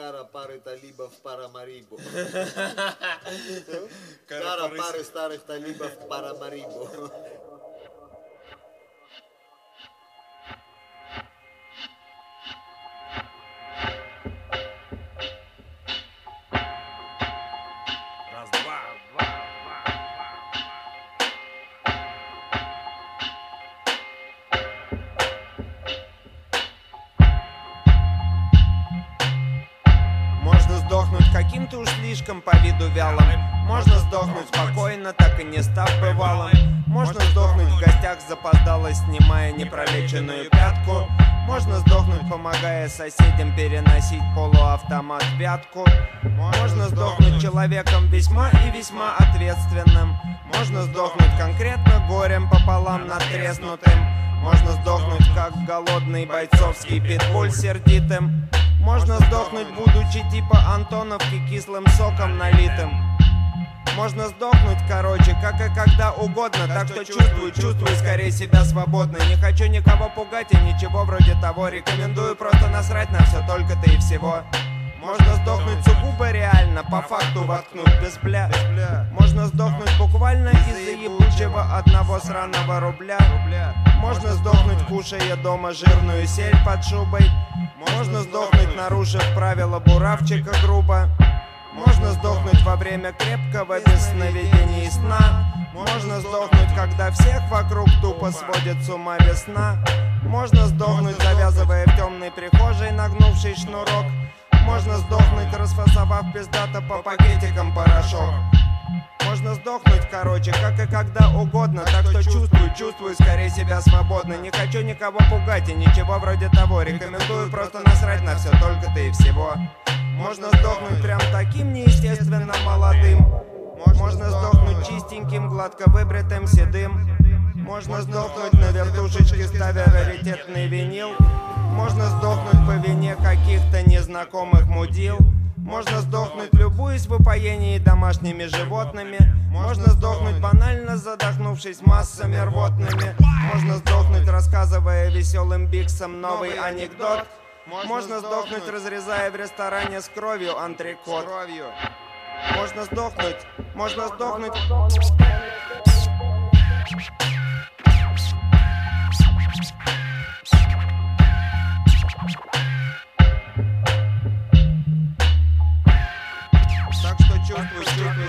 Кара пары талибов Парамарибу. Кара пары старых талибов Парамарибу. Можно сдохнуть каким-то уж слишком по виду вялым. Можно сдохнуть спокойно, так и не став бывалым. Можно сдохнуть в гостях запоздало, снимая непролеченную пятку. Можно сдохнуть, помогая соседям переносить полуавтомат в вятку. Можно сдохнуть человеком весьма и весьма ответственным. Можно сдохнуть конкретно горем пополам надтреснутым. Можно сдохнуть, как голодный бойцовский питбуль сердитым. Можно сдохнуть, будучи типа Антоновки, кислым соком налитым. Можно сдохнуть, короче, как и когда угодно. Так что чувствую скорее себя свободно. Не хочу никого пугать и ничего вроде того. Рекомендую просто насрать на все, только-то и всего. Можно сдохнуть сугубо реально, по факту воткнуть без бля. Можно сдохнуть буквально из-за ебучего одного сраного рубля. Можно сдохнуть, кушая дома жирную сель под шубой. Можно сдохнуть, нарушив правила буравчика грубо. Можно сдохнуть во время крепкого без сновидений сна. Можно сдохнуть, когда всех вокруг тупо сводит с ума весна. Можно сдохнуть, завязывая в темной прихожей нагнувший шнурок. Можно сдохнуть, расфасовав пиздато по пакетикам порошок. Можно сдохнуть, короче, как и когда угодно. Так что чувствую скорее себя свободно. Не хочу никого пугать и ничего вроде того. Рекомендую просто насрать на все, только-то и всего. Можно сдохнуть прям таким неестественно молодым. Можно сдохнуть чистеньким, гладко выбритым, седым. Можно сдохнуть на вертушечке, ставя раритетный винил. Можно сдохнуть по вине каких-то незнакомых мудил. Можно сдохнуть, любуясь в упоении домашними животными. Можно сдохнуть, банально задохнувшись массами рвотными. Можно сдохнуть, рассказывая веселым биксом новый анекдот. Можно сдохнуть, разрезая в ресторане с кровью антрекот. Можно сдохнуть, можно сдохнуть. Так что чувствую.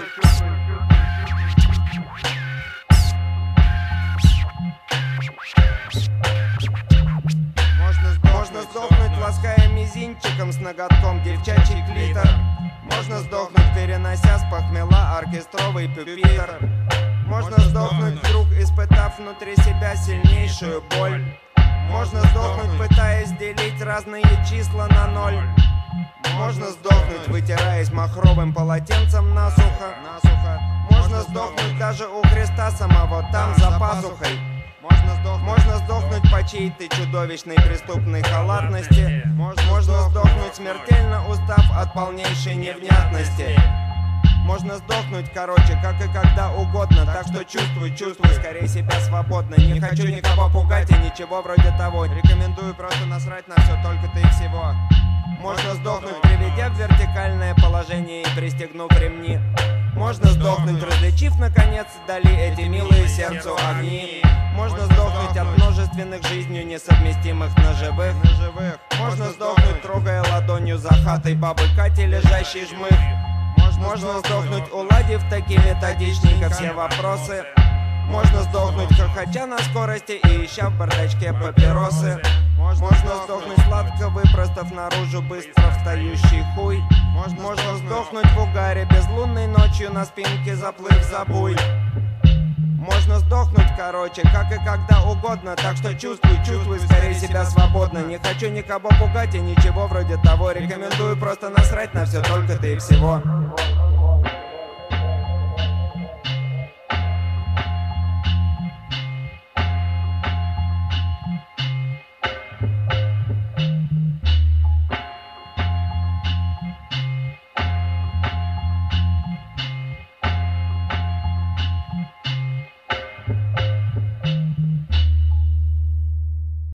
Можно сдохнуть, лаская мизинчиком с ноготком девчачий клитор. Можно сдохнуть, перенося с похмела оркестровый пюпитр. Можно сдохнуть, вдруг испытав внутри себя сильнейшую боль. Можно сдохнуть, пытаясь делить разные числа на ноль. Можно сдохнуть, вытираясь махровым полотенцем насухо. Можно сдохнуть даже у Христа самого там за пазухой. Можно сдохнуть по чьей-то чудовищной преступной халатности. Можно сдохнуть, смертельно устав от полнейшей невнятности. Можно сдохнуть, короче, как и когда угодно. Так что чувствую скорее себя свободно. Не хочу никого пугать и ничего вроде того. Рекомендую просто насрать на все, только-то и всего. Можно сдохнуть, приведя в вертикальное положение и пристегнув ремни. Можно сдохнуть, различив наконец вдали эти милые сердцу огни. Можно сдохнуть от множественных жизнью несовместимых ножевых. Можно сдохнуть, трогая ладонью за хатой бабы Кати лежащий жмых. Можно сдохнуть, уладив таки методичненько все вопросы. Можно сдохнуть, хохоча на скорости и ища в бардачке папиросы. Можно сдохнуть, сладко выпростав наружу быстро встающий хуй. Можно сдохнуть в угаре безлунной ночью на спинке заплыв за буй. Можно сдохнуть, короче, как и когда угодно. Так что чувствую скорее себя свободно. Не хочу никого пугать и ничего вроде того. Рекомендую просто насрать на все, только-то и всего.